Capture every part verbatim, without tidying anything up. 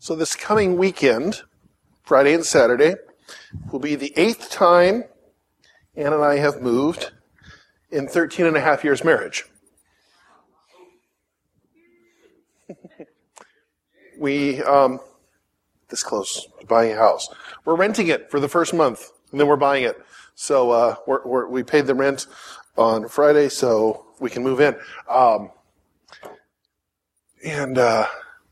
So this coming weekend, Friday and Saturday, will be the eighth time Ann and I have moved in thirteen and a half years marriage. we, um, this close to buying a house. We're renting it for the first month, and then we're buying it. So uh, we're, we're, we paid the rent on Friday, so we can move in. Um, and uh,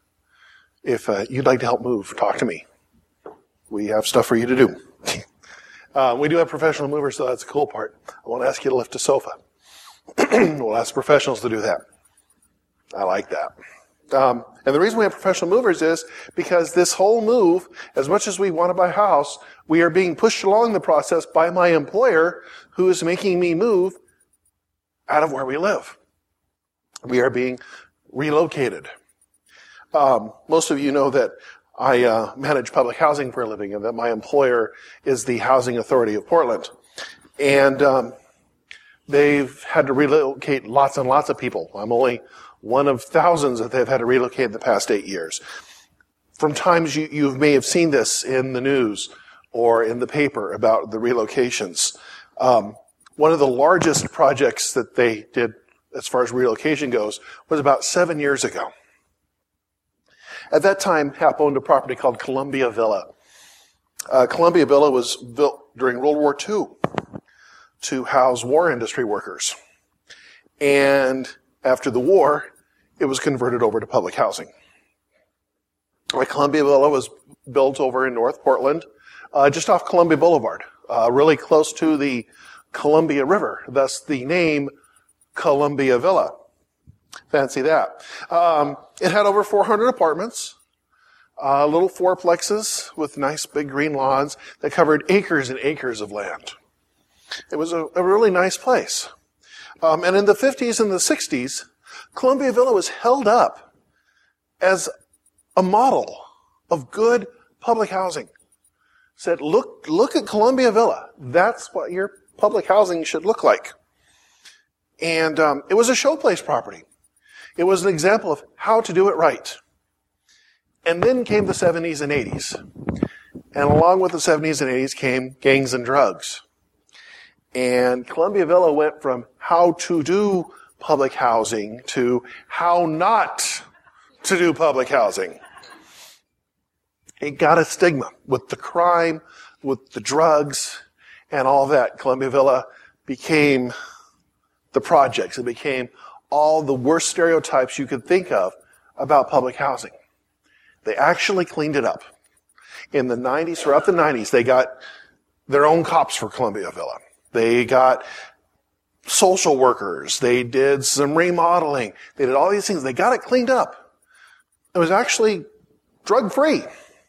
if uh, you'd like to help move, talk to me. We have stuff for you to do. uh, we do have professional movers, so that's the cool part. I won't ask you to lift a sofa. We'll ask professionals to do that. I like that. Um, and the reason we have professional movers is because this whole move, as much as we want to buy a house, we are being pushed along the process by my employer, who is making me move out of where we live. We are being relocated. Um, most of you know that I uh, manage public housing for a living, and that my employer is the Housing Authority of Portland. And um, they've had to relocate lots and lots of people. I'm only one of thousands that they've had to relocate in the past eight years. From times you, you may have seen this in the news or in the paper about the relocations. Um, one of the largest projects that they did as far as relocation goes was about seven years ago. At that time, Hap owned a property called Columbia Villa. Uh, Columbia Villa was built during World War Two to house war industry workers. And after the war, it was converted over to public housing. Like Columbia Villa was built over in North Portland, uh, just off Columbia Boulevard, uh, really close to the Columbia River, thus the name Columbia Villa. Fancy that. Um, it had over four hundred apartments, uh, little fourplexes with nice big green lawns that covered acres and acres of land. It was a, a really nice place. Um, and in the fifties and the sixties, Columbia Villa was held up as a model of good public housing. Said, look, look at Columbia Villa. That's what your public housing should look like. And um, it was a showplace property. It was an example of how to do it right. And then came the seventies and eighties. And along with the seventies and eighties came gangs and drugs. And Columbia Villa went from how to do public housing to how not to do public housing. It got a stigma with the crime, with the drugs, and all that. Columbia Villa became the projects. It became all the worst stereotypes you could think of about public housing. They actually cleaned it up. In the nineties, throughout the nineties, they got their own cops for Columbia Villa. They got social workers. They did some remodeling. They did all these things. They got it cleaned up. It was actually drug-free.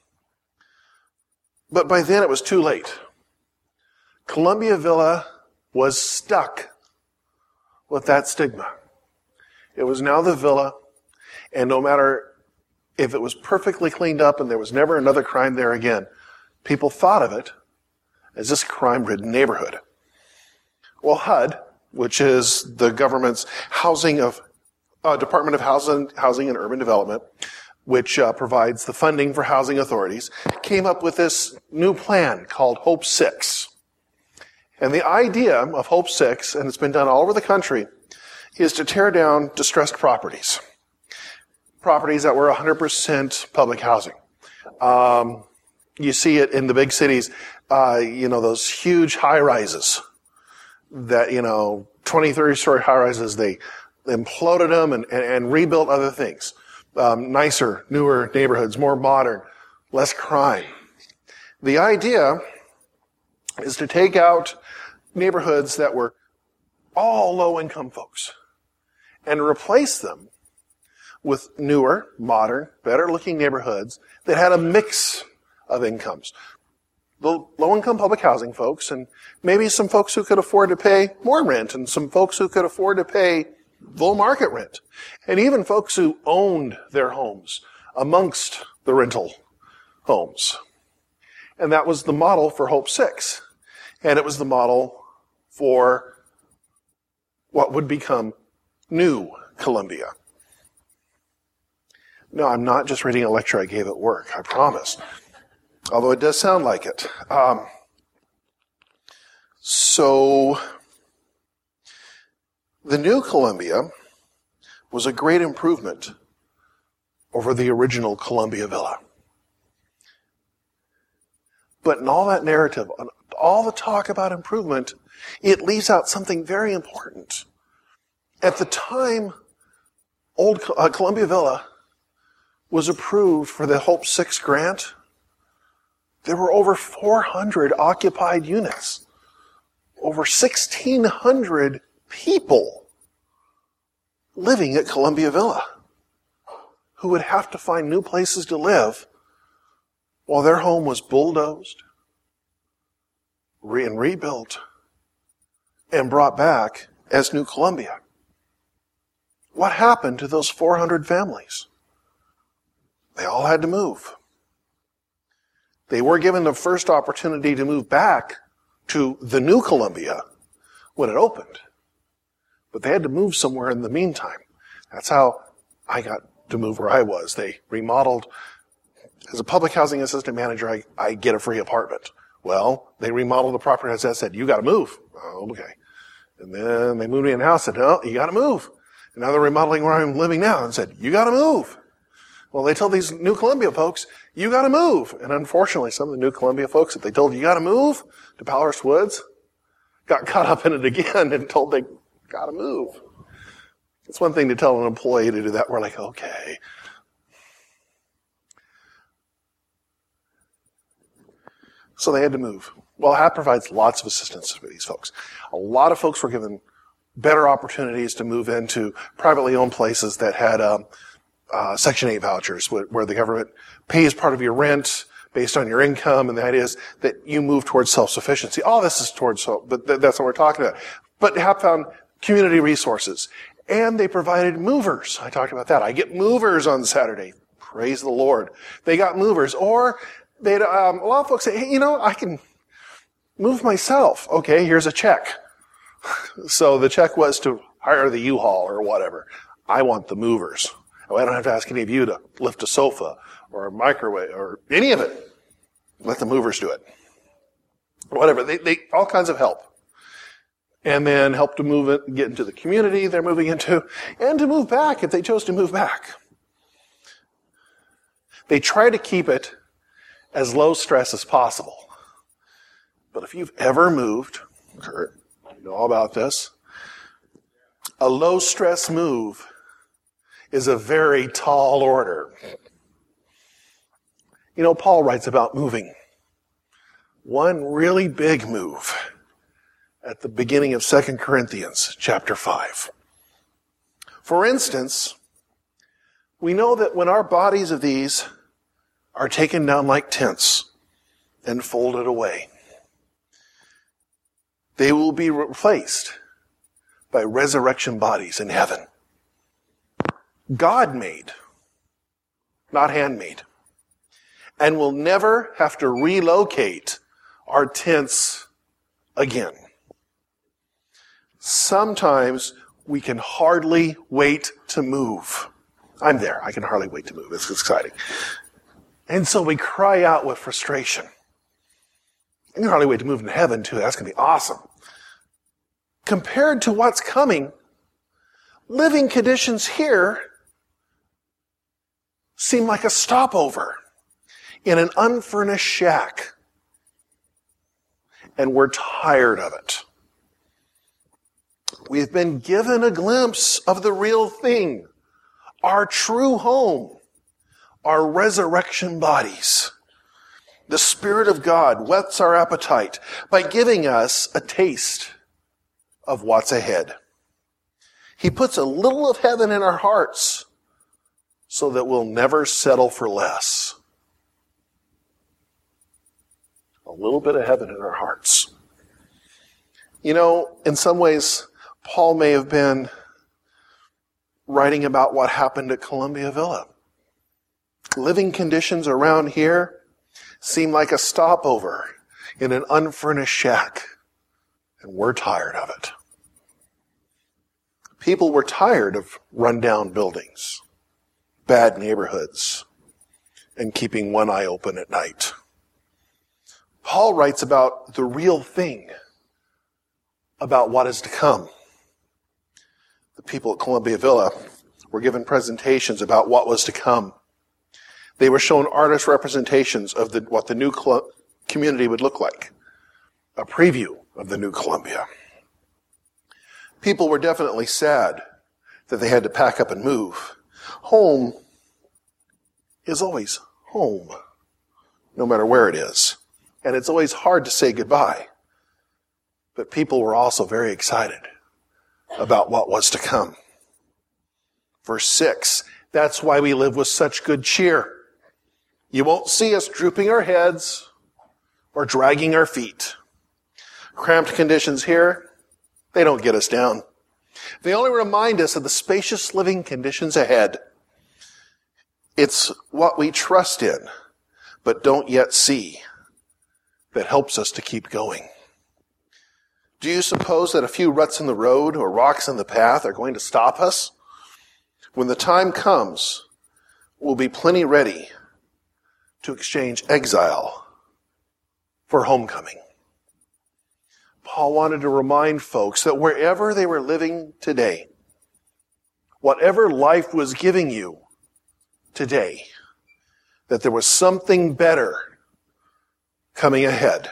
But by then it was too late. Columbia Villa was stuck with that stigma. It was now the villa, and no matter if it was perfectly cleaned up and there was never another crime there again, people thought of it as this crime-ridden neighborhood. Well, H U D, which is the government's housing of uh, Department of Housing, Housing and Urban Development, which uh, provides the funding for housing authorities, came up with this new plan called Hope Six. And the idea of Hope Six, and it's been done all over the country, is to tear down distressed properties. Properties that were one hundred percent public housing. Um, you see it in the big cities, uh, you know, those huge high-rises that, you know, twenty, thirty-story high-rises, they imploded them and, and, and rebuilt other things. Um, nicer, newer neighborhoods, more modern, less crime. The idea is to take out neighborhoods that were all low-income folks and replace them with newer, modern, better-looking neighborhoods that had a mix of incomes. The low-income public housing folks, and maybe some folks who could afford to pay more rent, and some folks who could afford to pay full market rent, and even folks who owned their homes amongst the rental homes. And that was the model for Hope Six. And it was the model for what would become New Columbia. No, I'm not just reading a lecture I gave at work, I promise. Although it does sound like it. Um, so, the new Columbia was a great improvement over the original Columbia Villa. But in all that narrative, all the talk about improvement, it leaves out something very important. At the time, old uh, Columbia Villa was approved for the Hope six grant, there were over four hundred occupied units. Over sixteen hundred people living at Columbia Villa who would have to find new places to live while their home was bulldozed re- and rebuilt and brought back as New Columbia. What happened to those four hundred families? They all had to move. They were given the first opportunity to move back to the New Columbia when it opened. But they had to move somewhere in the meantime. That's how I got to move where I was. They remodeled. As a public housing assistant manager, I, I get a free apartment. Well, they remodeled the property. As I said, you got to move. Oh, okay. And then they moved me in a house and said, no, you got to move. And now they're remodeling where I'm living now and said, you got to move. Well, they told these New Columbia folks, you got to move. And unfortunately, some of the New Columbia folks that they told you got to move to Powers Woods got caught up in it again and told they got to move. It's one thing to tell an employee to do that. We're like, okay. So they had to move. Well, H A P provides lots of assistance for these folks. A lot of folks were given better opportunities to move into privately owned places that had um, uh, Section eight vouchers, where, where the government pays part of your rent based on your income, and the idea is that you move towards self-sufficiency. All this is towards, but th- that's what we're talking about. But H A P found community resources, and they provided movers. I talked about that. I get movers on Saturday. Praise the Lord. They got movers, or they um, a lot of folks say, hey, you know, I can move myself. Okay, here's a check. So the check was to hire the U-Haul or whatever. I want the movers. I don't have to ask any of you to lift a sofa or a microwave or any of it. Let the movers do it. Whatever. They, they all kinds of help. And then help to move it, get into the community they're moving into, and to move back if they chose to move back. They try to keep it as low stress as possible. But if you've ever moved, Kurt, you know all about this, a low stress move is a very tall order. You know, Paul writes about moving. One really big move at the beginning of Second Corinthians chapter five. For instance, we know that when our bodies of these are taken down like tents and folded away, they will be replaced by resurrection bodies in heaven. God made, not handmade, and will never have to relocate our tents again. Sometimes we can hardly wait to move. I'm there. I can hardly wait to move. It's exciting. And so we cry out with frustration. I can hardly wait to move in heaven too. That's going to be awesome. Compared to what's coming, living conditions here seem like a stopover in an unfurnished shack. And we're tired of it. We've been given a glimpse of the real thing, our true home, our resurrection bodies. The Spirit of God whets our appetite by giving us a taste of what's ahead. He puts a little of heaven in our hearts so that we'll never settle for less. A little bit of heaven in our hearts. You know, in some ways, Paul may have been writing about what happened at Columbia Villa. Living conditions around here seem like a stopover in an unfurnished shack, and we're tired of it. People were tired of rundown buildings, bad neighborhoods and keeping one eye open at night. Paul writes about the real thing, about what is to come. The people at Columbia Villa were given presentations about what was to come. They were shown artist representations of the, what the new Col- community would look like, a preview of the new Columbia. People were definitely sad that they had to pack up and move. Home is always home, no matter where it is. And it's always hard to say goodbye. But people were also very excited about what was to come. Verse six, that's why we live with such good cheer. You won't see us drooping our heads or dragging our feet. Cramped conditions here, they don't get us down. They only remind us of the spacious living conditions ahead. It's what we trust in, but don't yet see, that helps us to keep going. Do you suppose that a few ruts in the road or rocks in the path are going to stop us? When the time comes, we'll be plenty ready to exchange exile for homecoming. Paul wanted to remind folks that wherever they were living today, whatever life was giving you today, that there was something better coming ahead.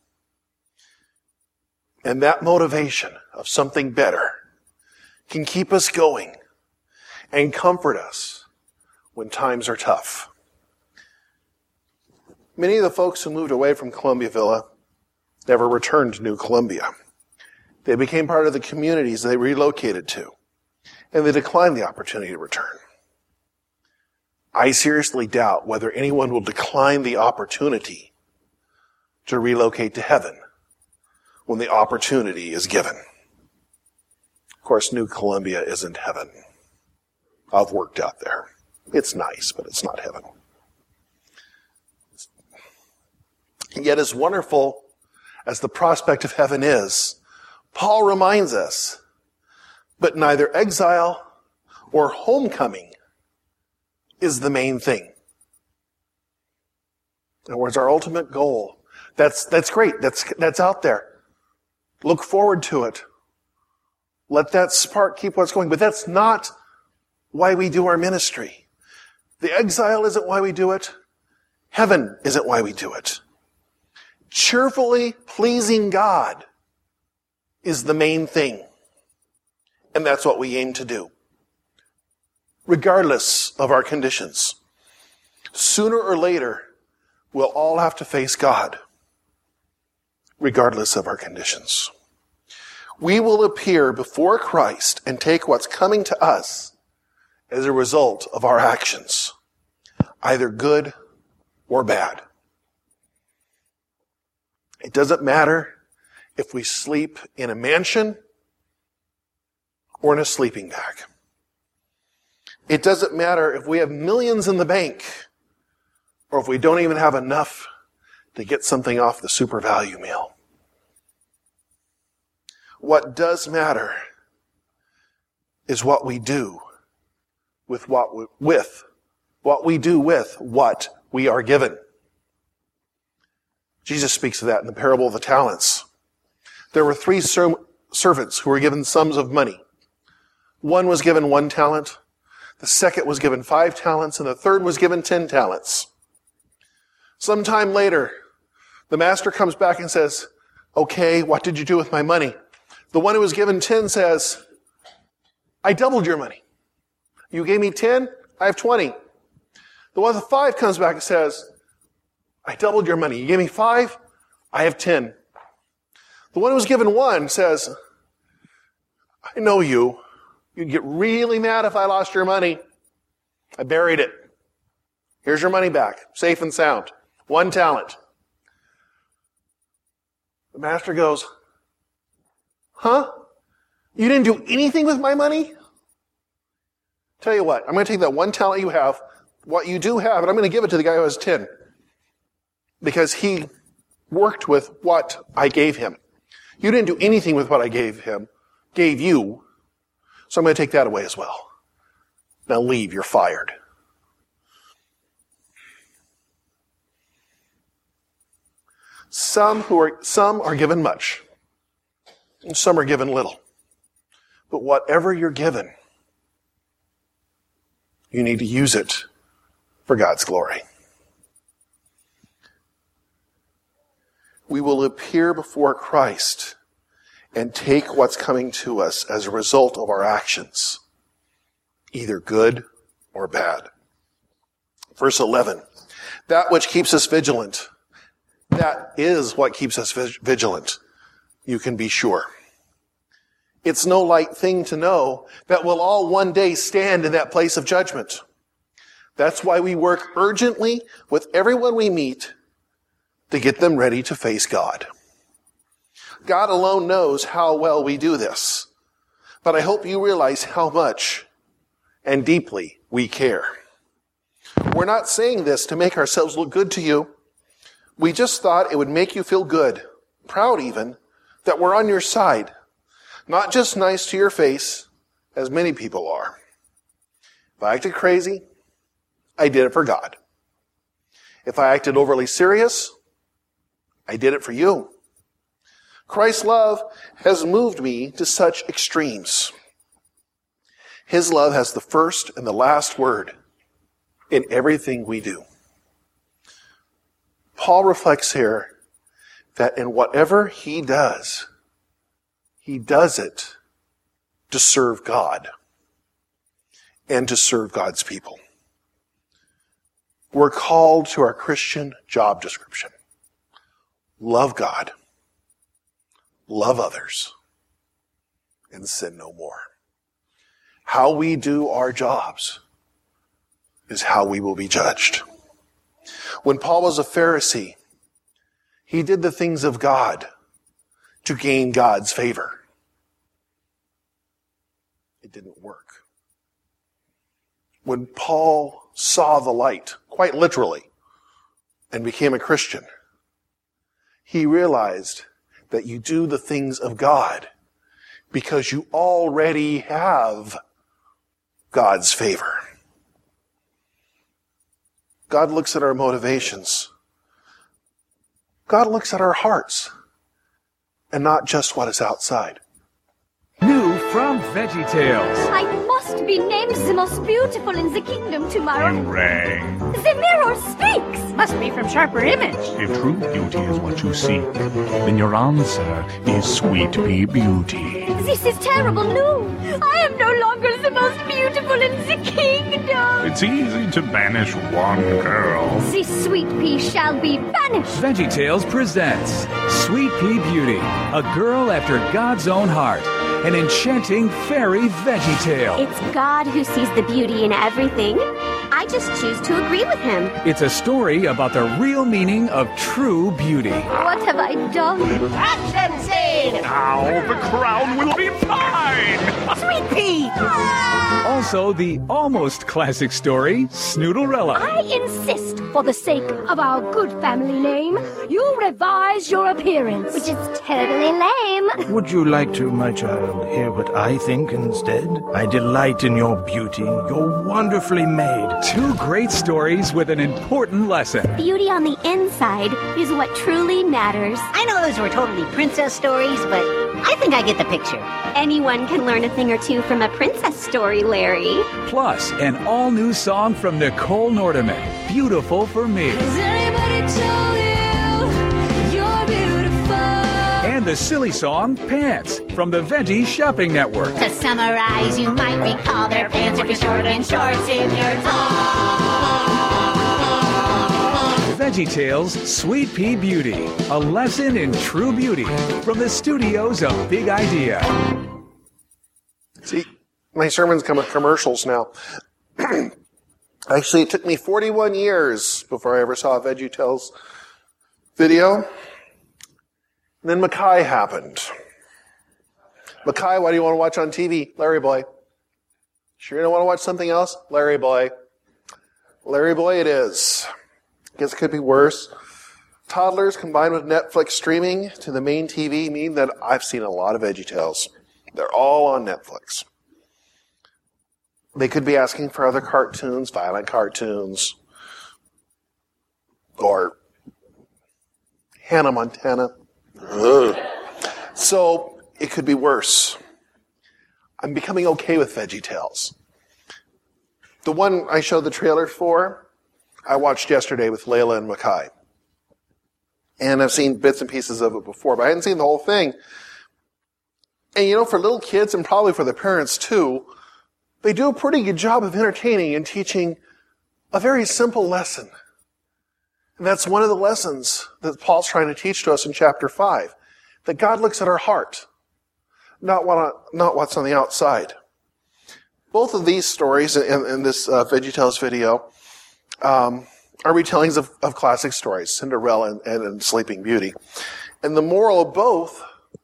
And that motivation of something better can keep us going and comfort us when times are tough. Many of the folks who moved away from Columbia Villa never returned to New Columbia. They became part of the communities they relocated to, and they declined the opportunity to return. I seriously doubt whether anyone will decline the opportunity to relocate to heaven when the opportunity is given. Of course, New Columbia isn't heaven. I've worked out there. It's nice, but it's not heaven. Yet as wonderful as the prospect of heaven is, Paul reminds us, but neither exile or homecoming is the main thing. In other words, our ultimate goal, that's, that's great, that's, that's out there. Look forward to it. Let that spark keep what's going, but that's not why we do our ministry. The exile isn't why we do it. Heaven isn't why we do it. Cheerfully pleasing God is the main thing. And that's what we aim to do, regardless of our conditions. Sooner or later, we'll all have to face God, regardless of our conditions. We will appear before Christ and take what's coming to us as a result of our actions, either good or bad. It doesn't matter if we sleep in a mansion or in a sleeping bag. It doesn't matter if we have millions in the bank or if we don't even have enough to get something off the super value meal. What does matter is what we do with what we, with what we do with what we are given. Jesus speaks of that in the parable of the talents. There were three ser- servants who were given sums of money. One was given one talent, the second was given five talents, and the third was given ten talents. Sometime later, the master comes back and says, okay, what did you do with my money? The one who was given ten says, I doubled your money. You gave me ten, I have twenty. The one with five comes back and says, I doubled your money. You gave me five, I have ten. The one who was given one says, I know you. You'd get really mad if I lost your money. I buried it. Here's your money back, safe and sound. One talent. The master goes, huh? You didn't do anything with my money? Tell you what, I'm going to take that one talent you have, what you do have, and I'm going to give it to the guy who has ten. Because he worked with what I gave him. You didn't do anything with what I gave him, gave you, so I'm going to take that away as well. Now leave, you're fired. Some who are some are given much, and some are given little. But whatever you're given, you need to use it for God's glory. We will appear before Christ and take what's coming to us as a result of our actions, either good or bad. Verse eleven, that which keeps us vigilant, that is what keeps us vigilant, you can be sure. It's no light thing to know that we'll all one day stand in that place of judgment. That's why we work urgently with everyone we meet to get them ready to face God. God alone knows how well we do this, but I hope you realize how much and deeply we care. We're not saying this to make ourselves look good to you. We just thought it would make you feel good, proud even, that we're on your side. Not just nice to your face, as many people are. If I acted crazy, I did it for God. If I acted overly serious, I did it for you. Christ's love has moved me to such extremes. His love has the first and the last word in everything we do. Paul reflects here that in whatever he does, he does it to serve God and to serve God's people. We're called to our Christian job description. Love God, love others, and sin no more. How we do our jobs is how we will be judged. When Paul was a Pharisee, he did the things of God to gain God's favor. It didn't work. When Paul saw the light, quite literally, and became a Christian, he realized that you do the things of God because you already have God's favor. God looks at our motivations. God looks at our hearts and not just what is outside. New from VeggieTales. I must be named the most beautiful in the kingdom tomorrow. Hooray! The mirror speaks. Must be from Sharper Image. If true beauty is what you seek, then your answer is Sweet Pea Beauty. This is terrible news. I am no longer the most beautiful in the kingdom. It's easy to banish one girl. This sweet pea shall be banished. VeggieTales presents Sweet Pea Beauty, a girl after God's own heart. An enchanting fairy VeggieTale. It's God who sees the beauty in everything. I just choose to agree with him. It's a story about the real meaning of true beauty. What have I done? Action scene! Now the crown will be mine! Sweet pea! Also, the almost classic story, Snoodlerella. I insist, for the sake of our good family name, you revise your appearance. Which is totally lame. Would you like to, my child, hear what I think instead? I delight in your beauty. You're wonderfully made. Two great stories with an important lesson. Beauty on the inside is what truly matters. I know those were totally princess stories, but I think I get the picture. Anyone can learn a thing or two from a princess story, Larry. Plus, an all-new song from Nicole Nordeman, Beautiful for Me. Has anybody told you you're beautiful? And the silly song, Pants, from the Veggie Shopping Network. To summarize, you might recall their pants if you're short and shorts if you're tall. VeggieTales Sweet Pea Beauty, a lesson in true beauty from the studios of Big Idea. See, my sermons come with commercials now. Actually, it took me forty-one years before I ever saw a VeggieTales video. And then Mackay happened. Mackay, what do you want to watch on T V? Larry Boy. Sure you don't want to watch something else? Larry Boy. Larry Boy it is. Guess it could be worse. Toddlers combined with Netflix streaming to the main T V mean that I've seen a lot of VeggieTales. They're all on Netflix. They could be asking for other cartoons, violent cartoons, or Hannah Montana. Ugh. So it could be worse. I'm becoming okay with VeggieTales. The one I showed the trailer for, I watched yesterday with Layla and Makai. And I've seen bits and pieces of it before, but I hadn't seen the whole thing. And you know, for little kids and probably for the parents too, they do a pretty good job of entertaining and teaching a very simple lesson. And that's one of the lessons that Paul's trying to teach to us in chapter five. That God looks at our heart, not what, not what's on the outside. Both of these stories in, in this uh, VeggieTales video um, are retellings of, of classic stories, Cinderella and, and, and Sleeping Beauty. And the moral of both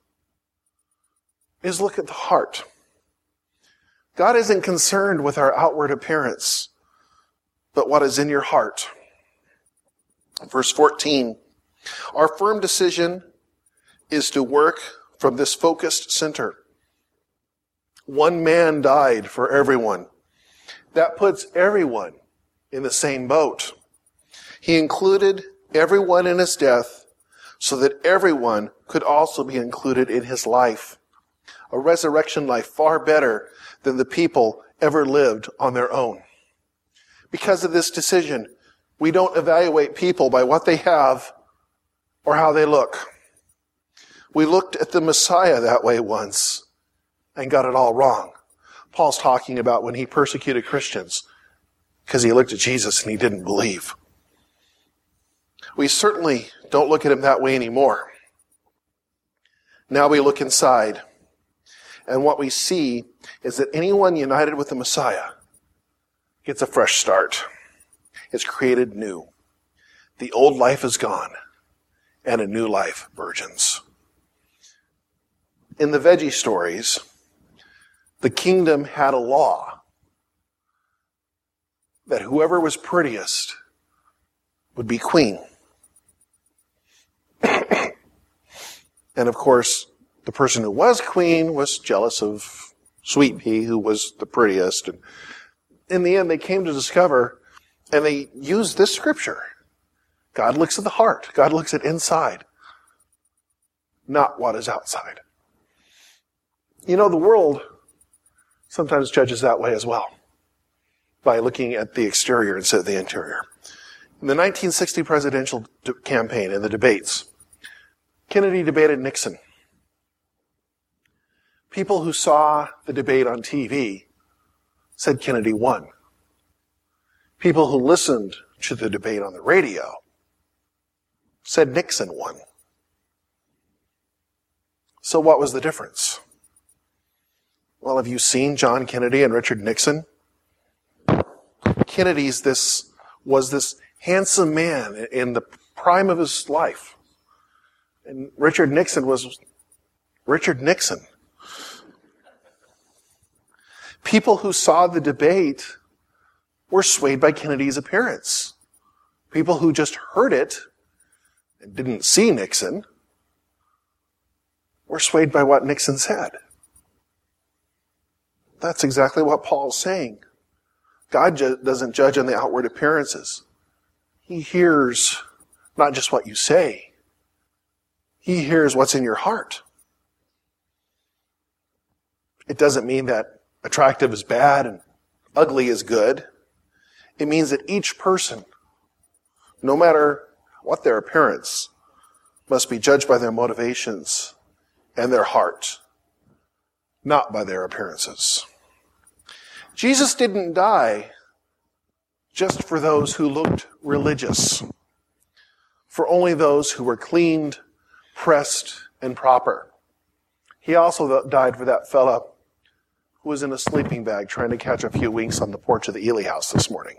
is look at the heart. God isn't concerned with our outward appearance, but what is in your heart. Verse fourteen, our firm decision is to work from this focused center. One man died for everyone. That puts everyone in the same boat. He included everyone in his death so that everyone could also be included in his life. A resurrection life far better than the people ever lived on their own. Because of this decision, we don't evaluate people by what they have or how they look. We looked at the Messiah that way once and got it all wrong. Paul's talking about when he persecuted Christians because he looked at Jesus and he didn't believe. We certainly don't look at him that way anymore. Now we look inside, and what we see is that anyone united with the Messiah gets a fresh start. It's created new. The old life is gone, and a new life burgeons. In the veggie stories, the kingdom had a law that whoever was prettiest would be queen. And of course, the person who was queen was jealous of Sweet Pea, who was the prettiest. And in the end, they came to discover, and they used this scripture. God looks at the heart. God looks at inside, not what is outside. You know, the world sometimes judges that way as well, by looking at the exterior instead of the interior. In the nineteen sixty presidential de- campaign, in the debates, Kennedy debated Nixon. People who saw the debate on T V said Kennedy won. People who listened to the debate on the radio said Nixon won. So what was the difference? Well, have you seen John Kennedy and Richard Nixon? Kennedy's this was this handsome man in the prime of his life. And Richard Nixon was Richard Nixon. People who saw the debate were swayed by Kennedy's appearance. People who just heard it and didn't see Nixon were swayed by what Nixon said. That's exactly what Paul's saying. God ju- doesn't judge on the outward appearances. He hears not just what you say. He hears what's in your heart. It doesn't mean that attractive is bad and ugly is good. It means that each person, no matter what their appearance, must be judged by their motivations and their heart, not by their appearances. Jesus didn't die just for those who looked religious, for only those who were cleaned, pressed, and proper. He also died for that fella who was in a sleeping bag trying to catch a few winks on the porch of the Ely house this morning.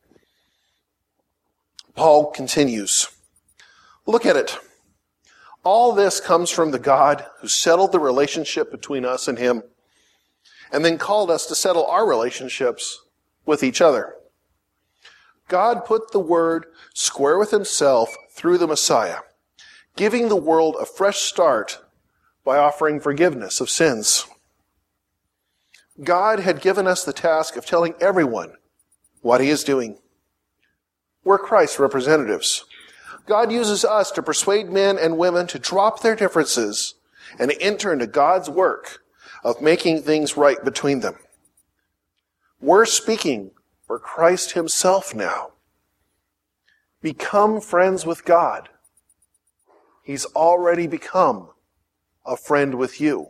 Paul continues. Look at it. All this comes from the God who settled the relationship between us and him, and then called us to settle our relationships with each other. God put the word square with himself through the Messiah, giving the world a fresh start by offering forgiveness of sins. God had given us the task of telling everyone what he is doing. We're Christ's representatives. God uses us to persuade men and women to drop their differences and enter into God's work of making things right between them. We're speaking for Christ himself now. Become friends with God. He's already become a friend with you.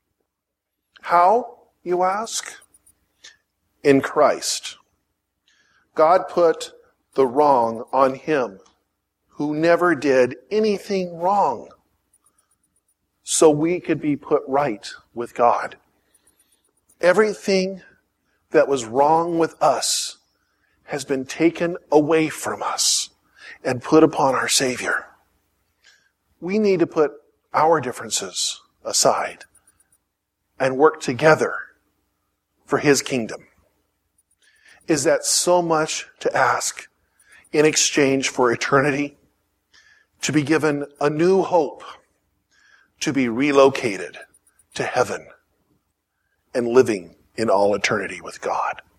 How, you ask? In Christ. God put the wrong on him who never did anything wrong, so we could be put right with God. Everything that was wrong with us has been taken away from us and put upon our Savior. We need to put our differences aside and work together for his kingdom. Is that so much to ask in exchange for eternity? To be given a new hope, to be relocated to heaven and living in all eternity with God.